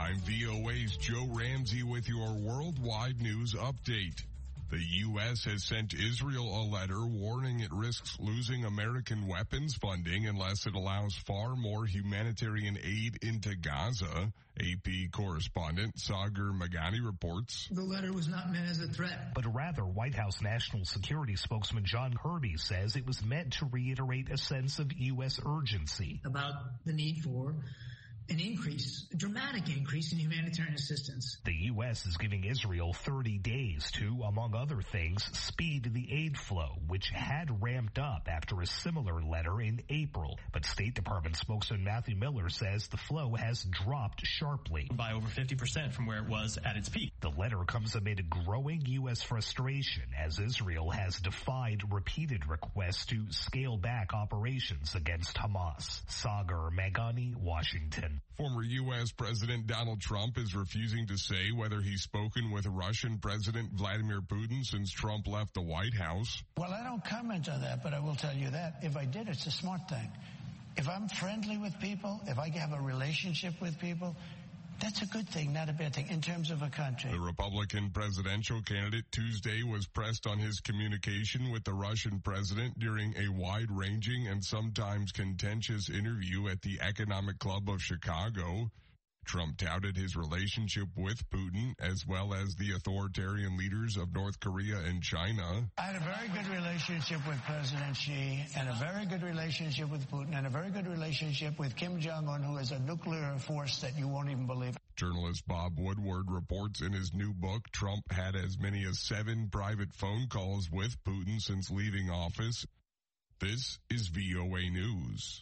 I'm VOA's Joe Ramsey with your worldwide news update. The U.S. has sent Israel a letter warning it risks losing American weapons funding unless it allows far more humanitarian aid into Gaza. AP correspondent Sagar Magani reports. The letter was not meant as a threat, but rather White House National Security spokesman John Kirby says it was meant to reiterate a sense of U.S. urgency about the need for an increase, a dramatic increase in humanitarian assistance. The U.S. is giving Israel 30 days to, among other things, speed the aid flow, which had ramped up after a similar letter in April. But State Department spokesman Matthew Miller says the flow has dropped sharply. By over 50% from where it was at its peak. The letter comes amid growing U.S. frustration as Israel has defied repeated requests to scale back operations against Hamas. Sagar Magani, Washington. Former U.S. President Donald Trump is refusing to say whether he's spoken with Russian President Vladimir Putin since Trump left the White House. Well, I don't comment on that, but I will tell you that if I did, it's a smart thing. If I'm friendly with people, if I have a relationship with people, that's a good thing, not a bad thing, in terms of a country. The Republican presidential candidate Tuesday was pressed on his communication with the Russian president during a wide-ranging and sometimes contentious interview at the Economic Club of Chicago. Trump touted his relationship with Putin as well as the authoritarian leaders of North Korea and China. I had a very good relationship with President Xi and a very good relationship with Putin and a very good relationship with Kim Jong-un, who has a nuclear force that you won't even believe. Journalist Bob Woodward reports in his new book, Trump had as many as 7 private phone calls with Putin since leaving office. This is VOA News.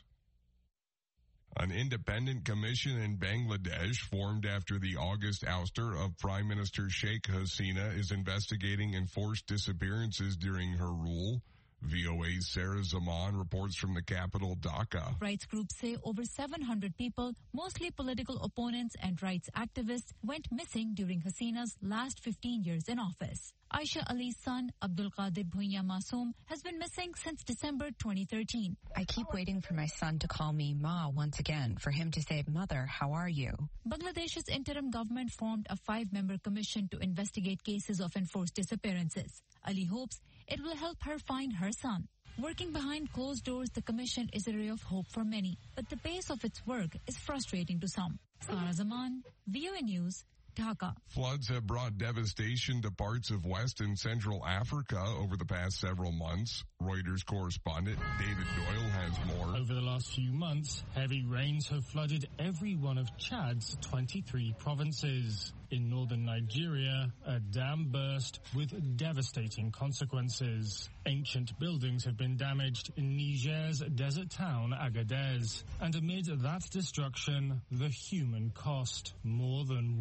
An independent commission in Bangladesh formed after the August ouster of Prime Minister Sheikh Hasina is investigating enforced disappearances during her rule. VOA's Sarah Zaman reports from the capital, Dhaka. Rights groups say over 700 people, mostly political opponents and rights activists, went missing during Hasina's last 15 years in office. Aisha Ali's son, Abdul Qadir Bhuiya Masoom, has been missing since December 2013. I keep waiting for my son to call me Ma once again, for him to say, Mother, how are you? Bangladesh's interim government formed a 5-member commission to investigate cases of enforced disappearances. Ali hopes it will help her find her son. Working behind closed doors, the commission is a ray of hope for many, but the pace of its work is frustrating to some. Sarah Zaman, VOA News, Dhaka. Floods have brought devastation to parts of West and Central Africa over the past several months. Reuters correspondent David Doyle has more. Over the last few months, heavy rains have flooded every one of Chad's 23 provinces. In northern Nigeria, a dam burst with devastating consequences. Ancient buildings have been damaged in Niger's desert town Agadez. And amid that destruction, the human cost. More than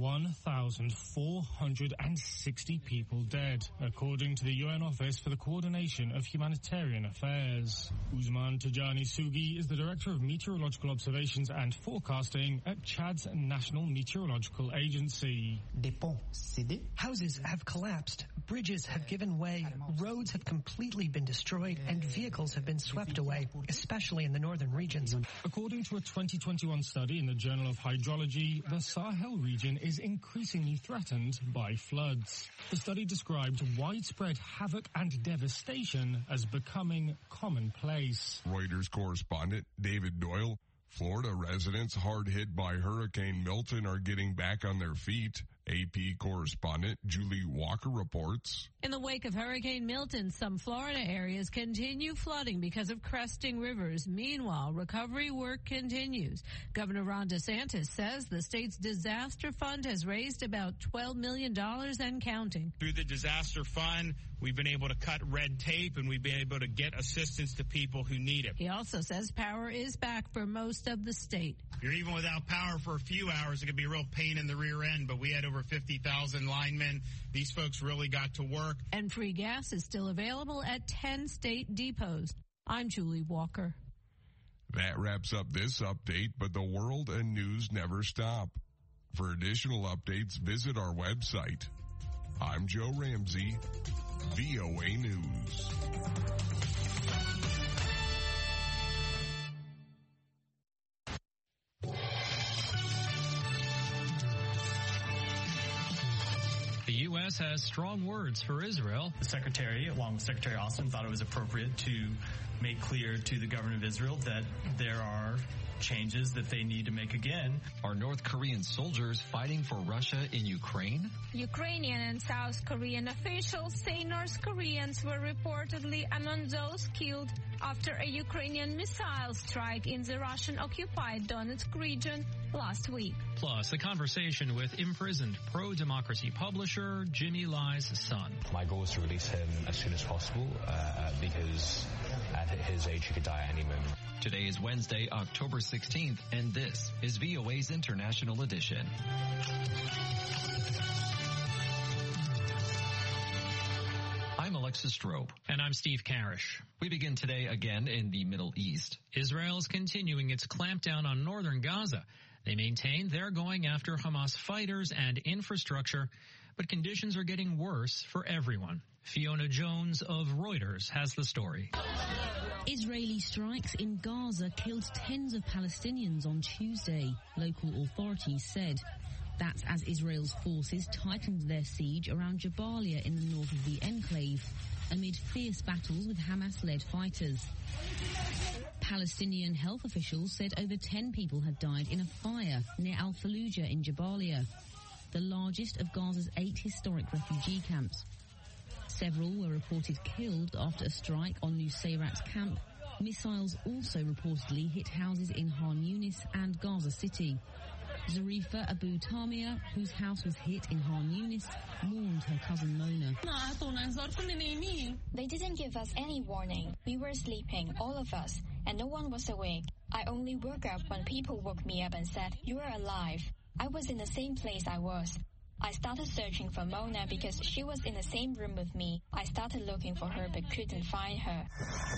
1,460 people dead, according to the UN Office for the Coordination of Humanitarian Affairs. Usman Tijani Sugi is the Director of Meteorological Observations and Forecasting at Chad's National Meteorological Agency. Houses have collapsed, bridges have given way, roads have completely been destroyed, and vehicles have been swept away, especially in the northern regions. According to a 2021 study in the Journal of Hydrology, the Sahel region is increasingly threatened by floods. The study described widespread havoc and devastation as becoming commonplace. Reuters correspondent David Doyle. Florida residents hard hit by Hurricane Milton are getting back on their feet. AP correspondent Julie Walker reports. In the wake of Hurricane Milton, some Florida areas continue flooding because of cresting rivers. Meanwhile, recovery work continues. Governor Ron DeSantis says the state's disaster fund has raised about $12 million and counting. Through the disaster fund, we've been able to cut red tape and we've been able to get assistance to people who need it. He also says power is back for most of the state. If you're even without power for a few hours, it could be a real pain in the rear end, but we had over 50,000 linemen. These folks really got to work. And free gas is still available at 10 state depots. I'm Julie Walker. That wraps up this update, but the world and news never stop. For additional updates, visit our website. I'm Joe Ramsey, VOA News. U.S. has strong words for Israel. The Secretary, along with Secretary Austin, thought it was appropriate to make clear to the government of Israel that there are changes that they need to make again. Are North Korean soldiers fighting for Russia in Ukraine? Ukrainian and South Korean officials say North Koreans were reportedly among those killed after a Ukrainian missile strike in the Russian-occupied Donetsk region last week. Plus, a conversation with imprisoned pro-democracy publisher Jimmy Lai's son. My goal is to release him as soon as possible because at his age he could die at any moment. Today is Wednesday, October 16th, and this is VOA's International Edition. I'm Alexis Strobe. And I'm Steve Karish. We begin today again in the Middle East. Israel is continuing its clampdown on northern Gaza. They maintain they're going after Hamas fighters and infrastructure, but conditions are getting worse for everyone. Fiona Jones of Reuters has the story. Israeli strikes in Gaza killed tens of Palestinians on Tuesday, local authorities said. That's as Israel's forces tightened their siege around Jabalia in the north of the enclave, amid fierce battles with Hamas-led fighters. Palestinian health officials said over 10 people had died in a fire near Al-Fallujah in Jabalia, the largest of Gaza's 8 historic refugee camps. Several were reported killed after a strike on Nusayrat's camp. Missiles also reportedly hit houses in Khan Yunis and Gaza City. Zarifa Abu Tamia, whose house was hit in Khan Yunis, mourned her cousin Mona. They didn't give us any warning. We were sleeping, all of us, and no one was awake. I only woke up when people woke me up and said, "You are alive." I was in the same place I was. I started searching for Mona because she was in the same room with me. I started looking for her but couldn't find her.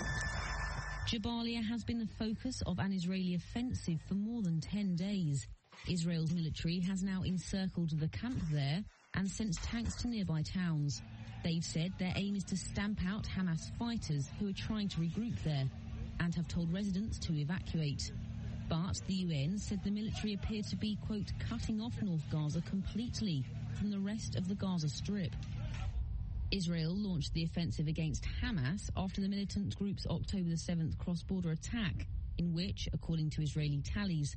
Jabalia has been the focus of an Israeli offensive for more than 10 days. Israel's military has now encircled the camp there and sent tanks to nearby towns. They've said their aim is to stamp out Hamas fighters who are trying to regroup there and have told residents to evacuate. But the UN said the military appeared to be, quote, cutting off North Gaza completely from the rest of the Gaza Strip. Israel launched the offensive against Hamas after the militant group's October the 7th cross-border attack, in which, according to Israeli tallies,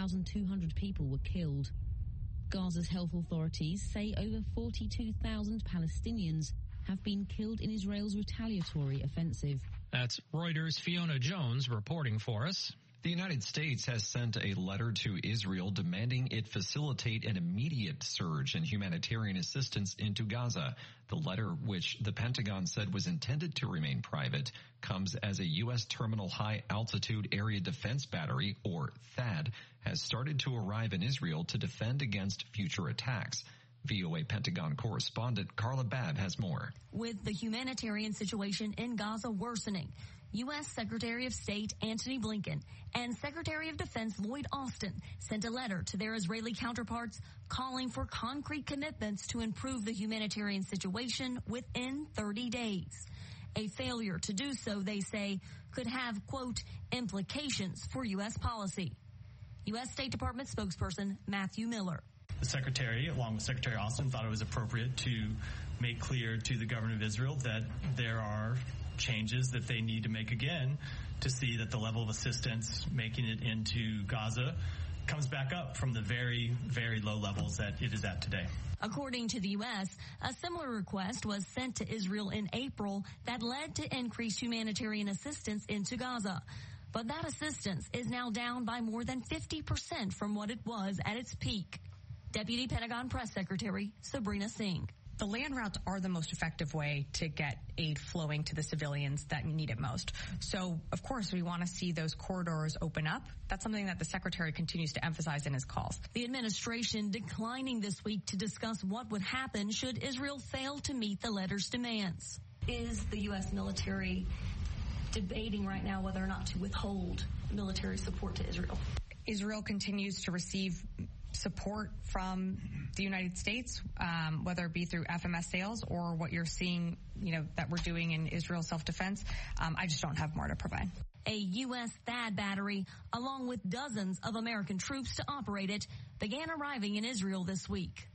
1,200 people were killed. Gaza's health authorities say over 42,000 Palestinians have been killed in Israel's retaliatory offensive. That's Reuters' Fiona Jones reporting for us. The United States has sent a letter to Israel demanding it facilitate an immediate surge in humanitarian assistance into Gaza. The letter, which the Pentagon said was intended to remain private, comes as a U.S. Terminal High Altitude Area Defense Battery, or THAAD, has started to arrive in Israel to defend against future attacks. VOA Pentagon correspondent Carla Babb has more. With the humanitarian situation in Gaza worsening, U.S. Secretary of State Antony Blinken and Secretary of Defense Lloyd Austin sent a letter to their Israeli counterparts calling for concrete commitments to improve the humanitarian situation within 30 days. A failure to do so, they say, could have, quote, implications for U.S. policy. U.S. State Department spokesperson Matthew Miller. The Secretary, along with Secretary Austin, thought it was appropriate to make clear to the government of Israel that there are changes that they need to make again to see that the level of assistance making it into Gaza comes back up from the very, very low levels that it is at today. According to the U.S., a similar request was sent to Israel in April that led to increased humanitarian assistance into Gaza. But that assistance is now down by more than 50% from what it was at its peak. Deputy Pentagon Press Secretary Sabrina Singh. The land routes are the most effective way to get aid flowing to the civilians that need it most. So, of course, we want to see those corridors open up. That's something that the Secretary continues to emphasize in his calls. The administration declining this week to discuss what would happen should Israel fail to meet the letter's demands. Is the U.S. military debating right now whether or not to withhold military support to Israel? Israel continues to receive support from the United States, whether it be through FMS sales or what you're seeing, that we're doing in Israel self-defense. I just don't have more to provide. A U.S. THAAD battery, along with dozens of American troops to operate it, began arriving in Israel this week.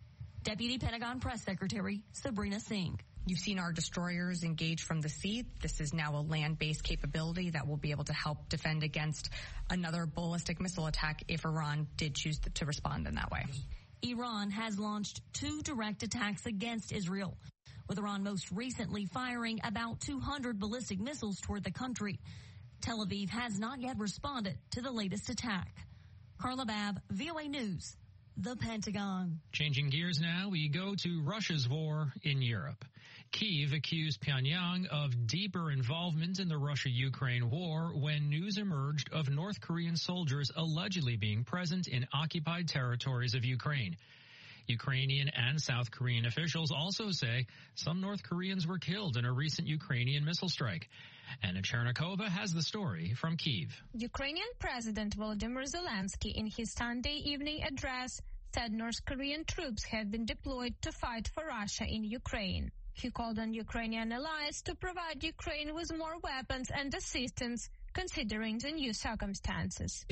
Deputy Pentagon Press Secretary Sabrina Singh. You've seen our destroyers engage from the sea. This is now a land-based capability that will be able to help defend against another ballistic missile attack if Iran did choose to respond in that way. Iran has launched 2 direct attacks against Israel, with Iran most recently firing about 200 ballistic missiles toward the country. Tel Aviv has not yet responded to the latest attack. Carla Babb, VOA News, the Pentagon. Changing gears now, we go to Russia's war in Europe. Kyiv accused Pyongyang of deeper involvement in the Russia-Ukraine war when news emerged of North Korean soldiers allegedly being present in occupied territories of Ukraine. Ukrainian and South Korean officials also say some North Koreans were killed in a recent Ukrainian missile strike. Anna Chernikova has the story from Kyiv. Ukrainian President Volodymyr Zelensky, in his Sunday evening address, said North Korean troops have been deployed to fight for Russia in Ukraine. He called on Ukrainian allies to provide Ukraine with more weapons and assistance, considering the new circumstances.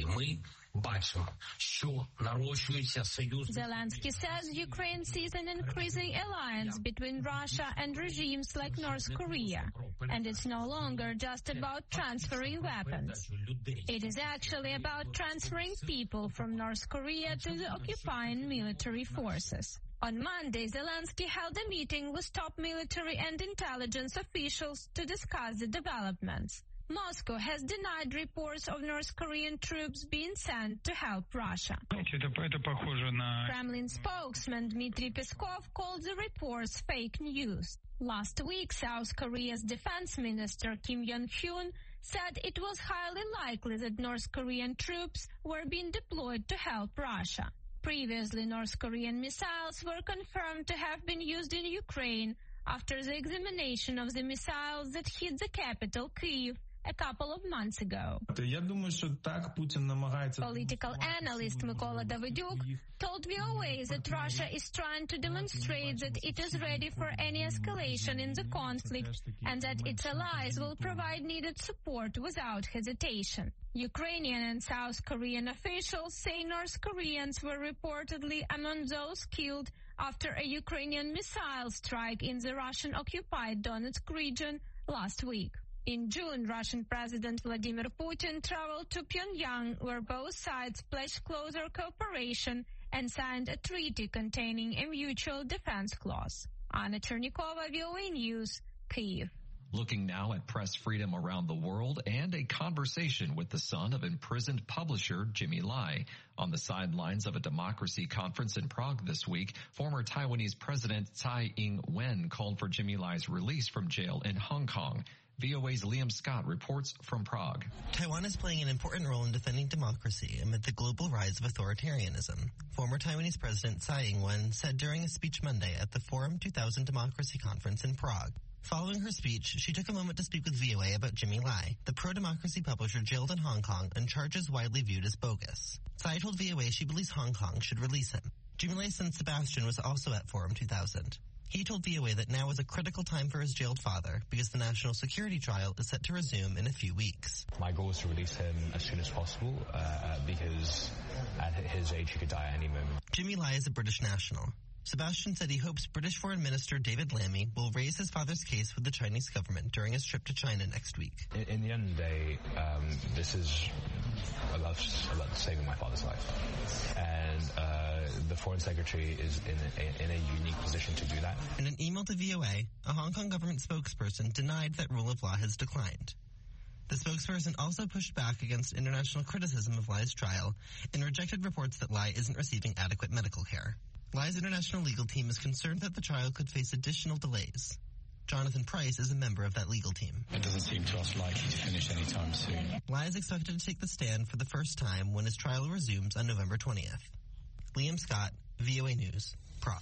Zelensky says Ukraine sees an increasing alliance between Russia and regimes like North Korea, and it's no longer just about transferring weapons. It is actually about transferring people from North Korea to the occupying military forces. On Monday, Zelensky held a meeting with top military and intelligence officials to discuss the developments. Moscow has denied reports of North Korean troops being sent to help Russia. Kremlin spokesman Dmitry Peskov called the reports fake news. Last week, South Korea's defense minister Kim Yong-hyun said it was highly likely that North Korean troops were being deployed to help Russia. Previously, North Korean missiles were confirmed to have been used in Ukraine after the examination of the missiles that hit the capital, Kyiv, a couple of months ago. Political analyst Mykola Davydyuk told VOA that Russia is trying to demonstrate that it is ready for any escalation in the conflict and that its allies will provide needed support without hesitation. Ukrainian and South Korean officials say North Koreans were reportedly among those killed after a Ukrainian missile strike in the Russian-occupied Donetsk region last week. In June, Russian President Vladimir Putin traveled to Pyongyang, where both sides pledged closer cooperation and signed a treaty containing a mutual defense clause. Anna Chernikova, VOA News, Kyiv. Looking now at press freedom around the world and a conversation with the son of imprisoned publisher Jimmy Lai. On the sidelines of a democracy conference in Prague this week, former Taiwanese President Tsai Ing-wen called for Jimmy Lai's release from jail in Hong Kong. VOA's Liam Scott reports from Prague. Taiwan is playing an important role in defending democracy amid the global rise of authoritarianism. Former Taiwanese President Tsai Ing-wen said during a speech Monday at the Forum 2000 Democracy Conference in Prague. Following her speech, she took a moment to speak with VOA about Jimmy Lai, the pro-democracy publisher jailed in Hong Kong on charges widely viewed as bogus. Tsai told VOA she believes Hong Kong should release him. Jimmy Lai's son Sebastian was also at Forum 2000. He told VOA that now is a critical time for his jailed father because the national security trial is set to resume in a few weeks. My goal is to release him as soon as possible because at his age he could die at any moment. Jimmy Lai is a British national. Sebastian said he hopes British Foreign Minister David Lammy will raise his father's case with the Chinese government during his trip to China next week. In the end of the day, this is about saving my father's life. And the Foreign Secretary is in a unique position to do that. In an email to VOA, a Hong Kong government spokesperson denied that rule of law has declined. The spokesperson also pushed back against international criticism of Lai's trial and rejected reports that Lai isn't receiving adequate medical care. Lai's international legal team is concerned that the trial could face additional delays. Jonathan Price is a member of that legal team. It doesn't seem to us likely to finish anytime soon. Lai is expected to take the stand for the first time when his trial resumes on November 20th. Liam Scott, VOA News, Prague.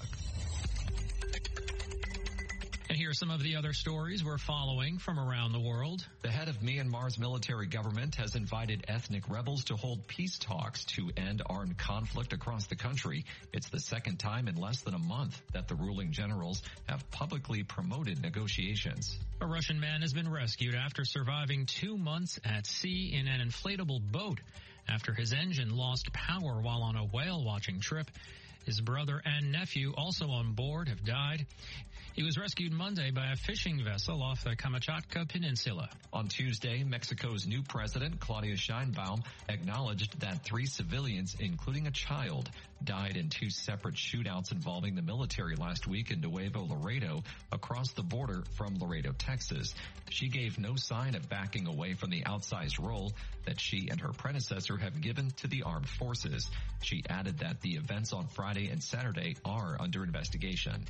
And here are some of the other stories we're following from around the world. The head of Myanmar's military government has invited ethnic rebels to hold peace talks to end armed conflict across the country. It's the second time in less than a month that the ruling generals have publicly promoted negotiations. A Russian man has been rescued after surviving 2 months at sea in an inflatable boat after his engine lost power while on a whale watching trip. His brother and nephew, also on board, have died. He was rescued Monday by a fishing vessel off the Kamchatka Peninsula. On Tuesday, Mexico's new president, Claudia Sheinbaum, acknowledged that 3 civilians, including a child, died in 2 separate shootouts involving the military last week in Nuevo Laredo, across the border from Laredo, Texas. She gave no sign of backing away from the outsized role that she and her predecessor have given to the armed forces. She added that the events on Friday and Saturday are under investigation.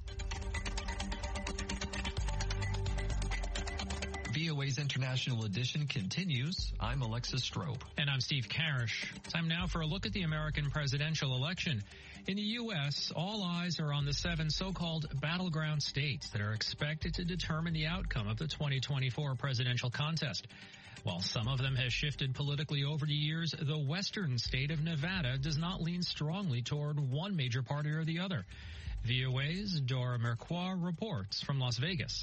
VOA's International Edition continues. I'm Alexis Strope. And I'm Steve Karish. Time now for a look at the American presidential election. In the U.S., all eyes are on the 7 so-called battleground states that are expected to determine the outcome of the 2024 presidential contest. While some of them have shifted politically over the years, the western state of Nevada does not lean strongly toward one major party or the other. VOA's Dora Mercois reports from Las Vegas.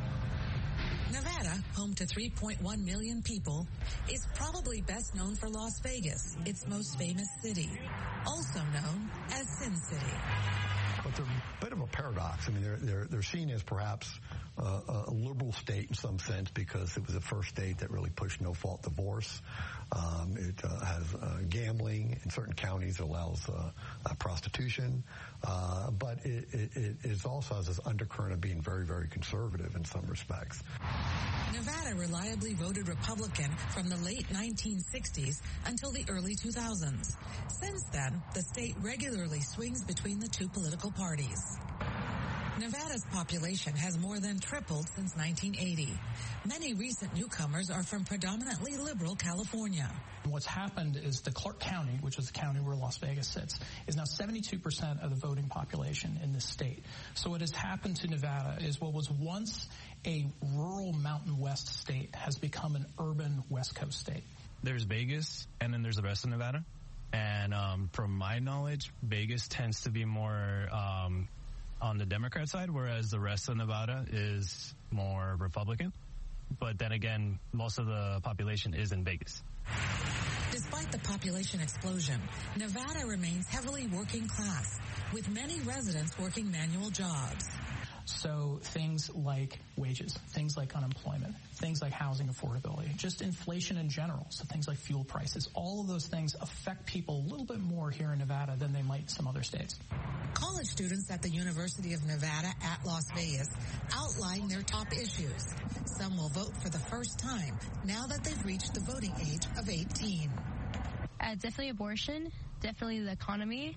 Nevada, home to 3.1 million people, is probably best known for Las Vegas, its most famous city, also known as Sin City. But they're a bit of a paradox. I mean, they're seen as perhaps a liberal state in some sense because it was the first state that really pushed no-fault divorce. It has gambling in certain counties. It allows prostitution. But it also has this undercurrent of being very, very conservative in some respects. Nevada reliably voted Republican from the late 1960s until the early 2000s. Since then, the state regularly swings between the 2 political parties. Nevada's population has more than tripled since 1980. Many recent newcomers are from predominantly liberal California. What's happened is the Clark County, which is the county where Las Vegas sits, is now 72% of the voting population in this state. So what has happened to Nevada is what was once a rural Mountain West state has become an urban West Coast state. There's Vegas, and then there's the rest of Nevada. And from my knowledge, Vegas tends to be more on the Democrat side, whereas the rest of Nevada is more Republican. But then again, most of the population is in Vegas. Despite the population explosion, Nevada remains heavily working class, with many residents working manual jobs. So things like wages, things like unemployment, things like housing affordability, just inflation in general, so things like fuel prices, all of those things affect people a little bit more here in Nevada than they might in some other states. College students at the University of Nevada at Las Vegas outline their top issues. Some will vote for the first time now that they've reached the voting age of 18. Definitely abortion, definitely the economy.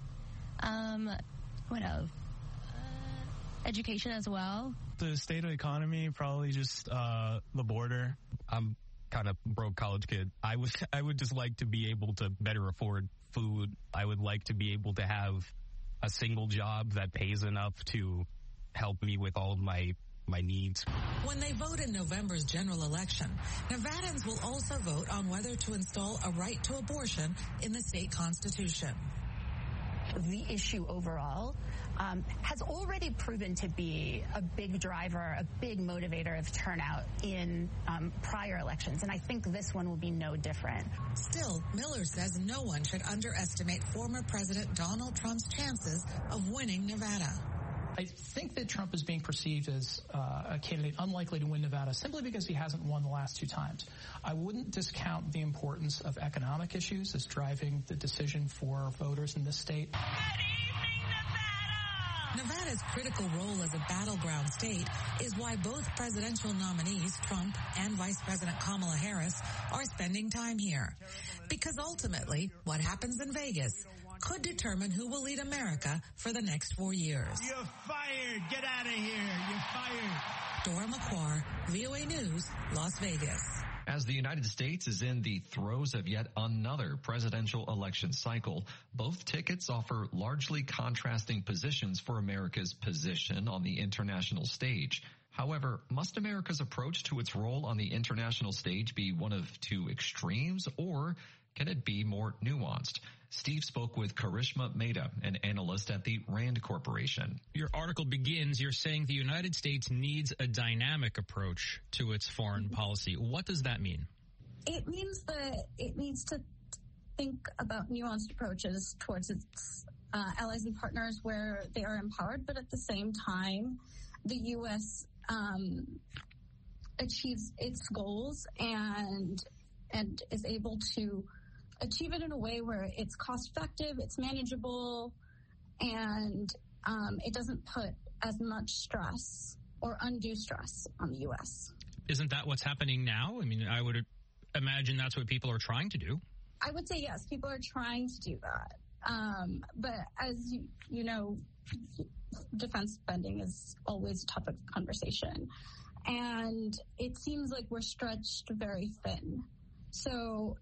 What else? Education as well. The state of the economy, probably just the border. I'm kind of broke college kid. I would just like to be able to better afford food. I would like to be able to have a single job that pays enough to help me with all of my needs. When they vote in November's general election, Nevadans will also vote on whether to install a right to abortion in the state constitution. The issue overall has already proven to be a big driver, a big motivator of turnout in prior elections, and I think this one will be no different. Still, Miller says no one should underestimate former President Donald Trump's chances of winning Nevada. I think that Trump is being perceived as a candidate unlikely to win Nevada simply because he hasn't won the last 2 times. I wouldn't discount the importance of economic issues as driving the decision for voters in this state. Nevada's critical role as a battleground state is why both presidential nominees, Trump and Vice President Kamala Harris, are spending time here. Because ultimately, what happens in Vegas could determine who will lead America for the next 4 years. You're fired. Get out of here. You're fired. Dora Mercois, VOA News, Las Vegas. As the United States is in the throes of yet another presidential election cycle, both tickets offer largely contrasting positions for America's position on the international stage. However, must America's approach to its role on the international stage be one of 2 extremes, or can it be more nuanced? Steve spoke with Karishma Mehta, an analyst at the RAND Corporation. Your article begins, you're saying the United States needs a dynamic approach to its foreign policy. What does that mean? It means that it needs to think about nuanced approaches towards its allies and partners where they are empowered, but at the same time, the U.S. achieves its goals and is able to achieve it in a way where it's cost effective, it's manageable, and it doesn't put as much stress or undue stress on the U.S. Isn't that what's happening now? I mean, I would imagine that's what people are trying to do. I would say yes, people are trying to do that. But as you know, defense spending is always a topic of conversation. And it seems like we're stretched very thin. So,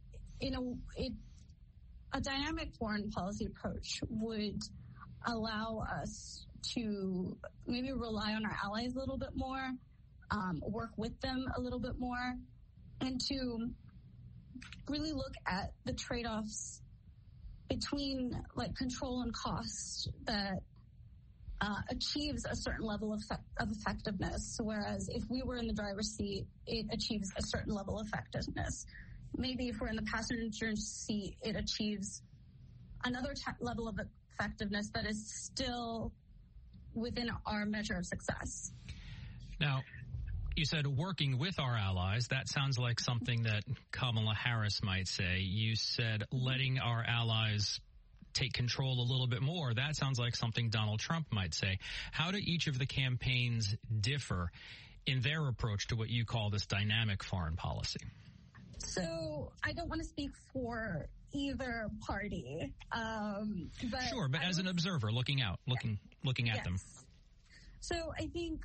a dynamic foreign policy approach would allow us to maybe rely on our allies a little bit more, work with them a little bit more, and to really look at the trade-offs between like control and cost that achieves a certain level of effectiveness, whereas if we were in the driver's seat, it achieves a certain level of effectiveness. Maybe if we're in the passenger seat, it achieves another level of effectiveness that is still within our measure of success. Now, you said working with our allies. That sounds like something that Kamala Harris might say. You said letting our allies take control a little bit more. That sounds like something Donald Trump might say. How do each of the campaigns differ in their approach to what you call this dynamic foreign policy? So I don't want to speak for either party. But sure, but as an observer looking out, looking at them. So I think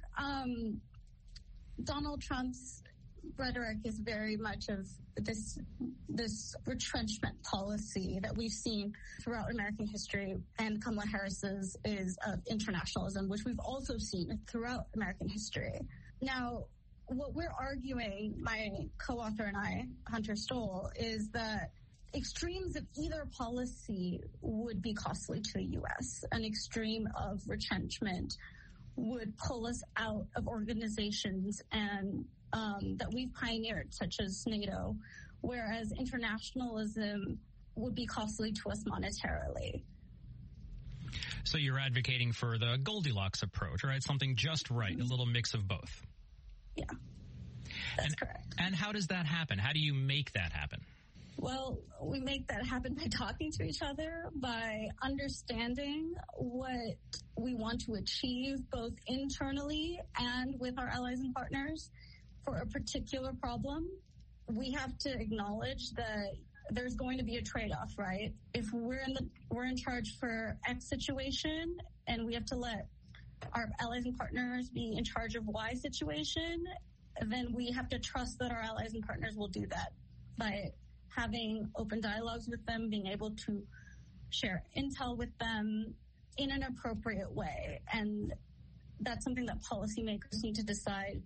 Donald Trump's rhetoric is very much of this retrenchment policy that we've seen throughout American history, and Kamala Harris's is of internationalism, which we've also seen throughout American history. Now, what we're arguing, my co-author and I, Hunter Stoll, is that extremes of either policy would be costly to the U.S. An extreme of retrenchment would pull us out of organizations and that we've pioneered, such as NATO, whereas internationalism would be costly to us monetarily. So you're advocating for the Goldilocks approach, right? Something just right, a little mix of both. Yeah, that's correct. And how does that happen? How do you make that happen? Well, we make that happen by talking to each other, by understanding what we want to achieve both internally and with our allies and partners for a particular problem. We have to acknowledge that there's going to be a trade-off, right? If we're in charge for X situation and we have to let our allies and partners be in charge of Y situation, then we have to trust that our allies and partners will do that by having open dialogues with them, being able to share intel with them in an appropriate way. And that's something that policymakers need to decide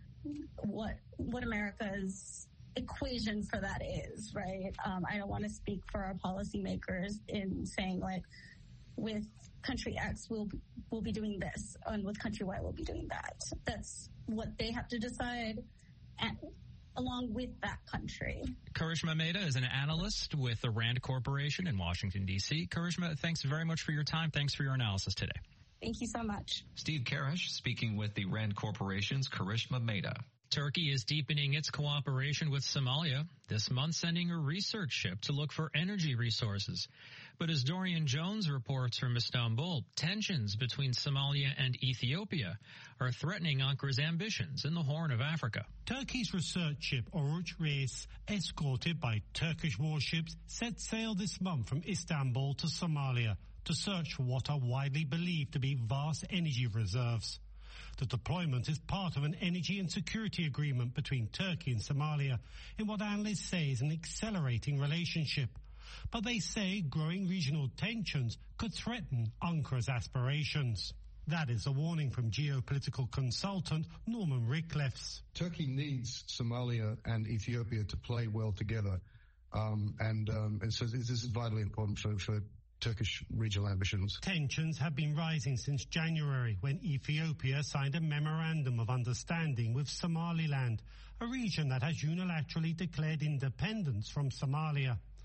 what America's equation for that is, right? I don't want to speak for our policymakers in saying, like, with country X, we'll be doing this, and with country Y, we'll be doing that. That's what they have to decide, and along with that country. Karishma Mehta is an analyst with the RAND Corporation in Washington, D.C. Karishma, thanks very much for your time. Thanks for your analysis today. Thank you so much. Steve Karish speaking with the RAND Corporation's Karishma Mehta. Turkey is deepening its cooperation with Somalia, this month sending a research ship to look for energy resources. But as Dorian Jones reports from Istanbul, tensions between Somalia and Ethiopia are threatening Ankara's ambitions in the Horn of Africa. Turkey's research ship Oruç Reis, escorted by Turkish warships, set sail this month from Istanbul to Somalia to search for what are widely believed to be vast energy reserves. The deployment is part of an energy and security agreement between Turkey and Somalia in what analysts say is an accelerating relationship. But they say growing regional tensions could threaten Ankara's aspirations. That is a warning from geopolitical consultant Norman Rickliffs. Turkey needs Somalia and Ethiopia to play well together. And so this is vitally important for Turkish regional ambitions. Tensions have been rising since January when Ethiopia signed a memorandum of understanding with Somaliland, a region that has unilaterally declared independence from Somalia.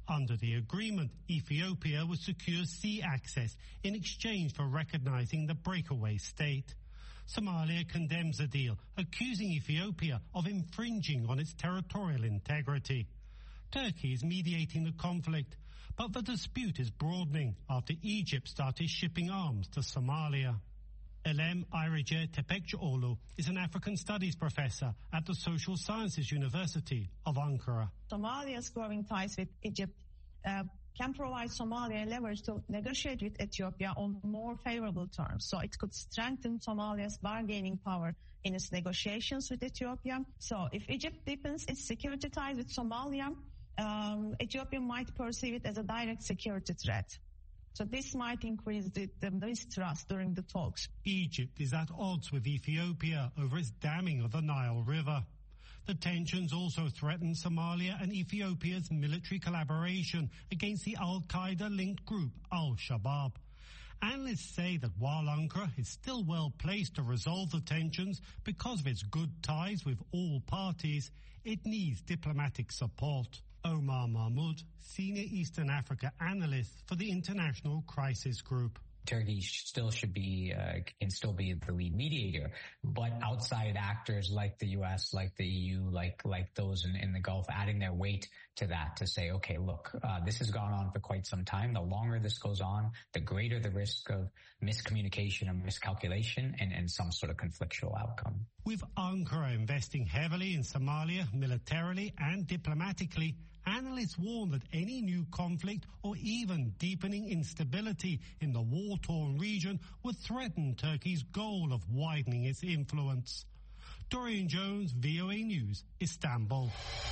Under the agreement, Ethiopia would secure sea access in exchange for recognizing the breakaway state. Somalia condemns the deal, accusing Ethiopia of infringing on its territorial integrity. Turkey is mediating the conflict, but the dispute is broadening after Egypt started shipping arms to Somalia. Elem Ayrıca Tepekçioğlu is an African Studies professor at the Social Sciences University of Ankara. Somalia's growing ties with Egypt can provide Somalia leverage to negotiate with Ethiopia on more favorable terms. So it could strengthen Somalia's bargaining power in its negotiations with Ethiopia. So if Egypt deepens its security ties with Somalia, Ethiopia might perceive it as a direct security threat. So this might increase the mistrust during the talks. Egypt is at odds with Ethiopia over its damming of the Nile River. The tensions also threaten Somalia and Ethiopia's military collaboration against the al-Qaeda-linked group Al-Shabaab. Analysts say that while Ankara is still well placed to resolve the tensions because of its good ties with all parties, it needs diplomatic support. Omar Mahmoud, Senior Eastern Africa Analyst for the International Crisis Group. Turkey can still be the lead mediator, but outside actors like the U.S., like the EU, like those in the Gulf, adding their weight to that to say, okay, look, this has gone on for quite some time. The longer this goes on, the greater the risk of miscommunication and miscalculation and some sort of conflictual outcome. With Ankara investing heavily in Somalia militarily and diplomatically, analysts warn that any new conflict or even deepening instability in the war-torn region would threaten Turkey's goal of widening its influence. Dorian Jones, VOA News, Istanbul.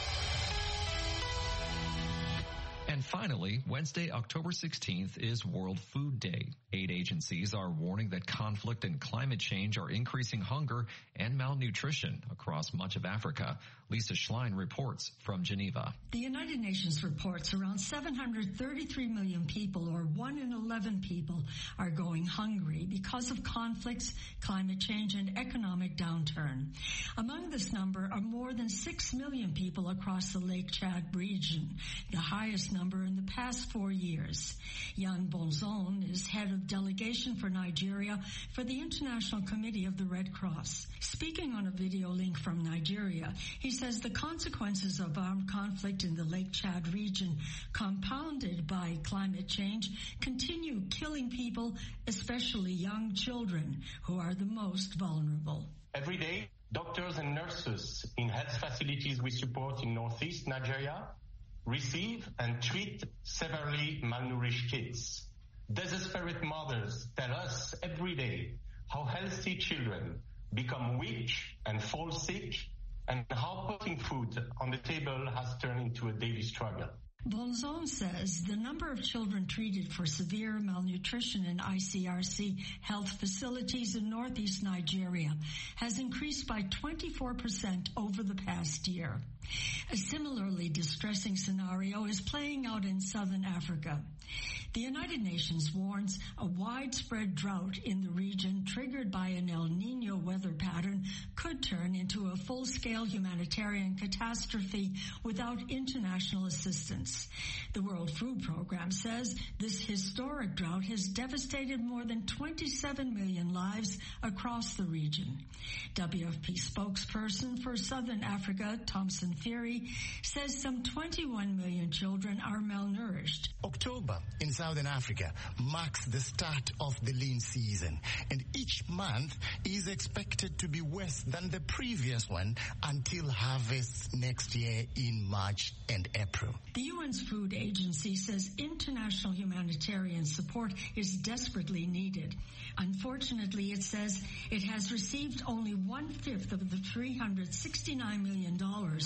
And finally, Wednesday, October 16th is World Food Day. Aid agencies are warning that conflict and climate change are increasing hunger and malnutrition across much of Africa. Lisa Schlein reports from Geneva. The United Nations reports around 733 million people, or 1 in 11 people, are going hungry because of conflicts, climate change, and economic downturn. Among this number are more than 6 million people across the Lake Chad region, the highest number in the past 4 years. Jan Bonzon is head of delegation for Nigeria for the International Committee of the Red Cross. Speaking on a video link from Nigeria, he says the consequences of armed conflict in the Lake Chad region, compounded by climate change, continue killing people, especially young children, who are the most vulnerable. Every day, doctors and nurses in health facilities we support in northeast Nigeria receive and treat severely malnourished kids. Desperate mothers tell us every day how healthy children become weak and fall sick, and how putting food on the table has turned into a daily struggle. Bonzon says the number of children treated for severe malnutrition in ICRC health facilities in northeast Nigeria has increased by 24% over the past year. A similarly distressing scenario is playing out in southern Africa. The United Nations warns a widespread drought in the region triggered by an El Niño weather pattern could turn into a full-scale humanitarian catastrophe without international assistance. The World Food Program says this historic drought has devastated more than 27 million lives across the region. WFP spokesperson for Southern Africa, Thompson Fury, says some 21 million children are malnourished. October in Southern Africa marks the start of the lean season, and each month is expected to be worse than the previous one until harvest next year in March and April. The UN's food agency says international humanitarian support is desperately needed. Unfortunately, it says it has received only 1/5 of the $369 million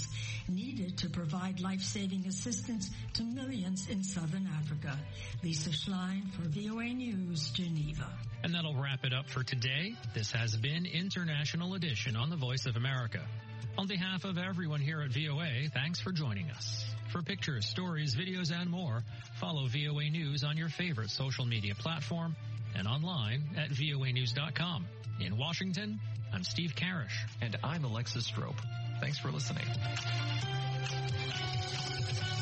needed to provide life-saving assistance to millions in Southern Africa. Lisa Schlein for VOA News, Geneva. And that'll wrap it up for today. This has been International Edition on the Voice of America. On behalf of everyone here at VOA, thanks for joining us. For pictures, stories, videos, and more, follow VOA News on your favorite social media platform and online at voanews.com. In Washington, I'm Steve Karish. And I'm Alexis Strope. Thanks for listening.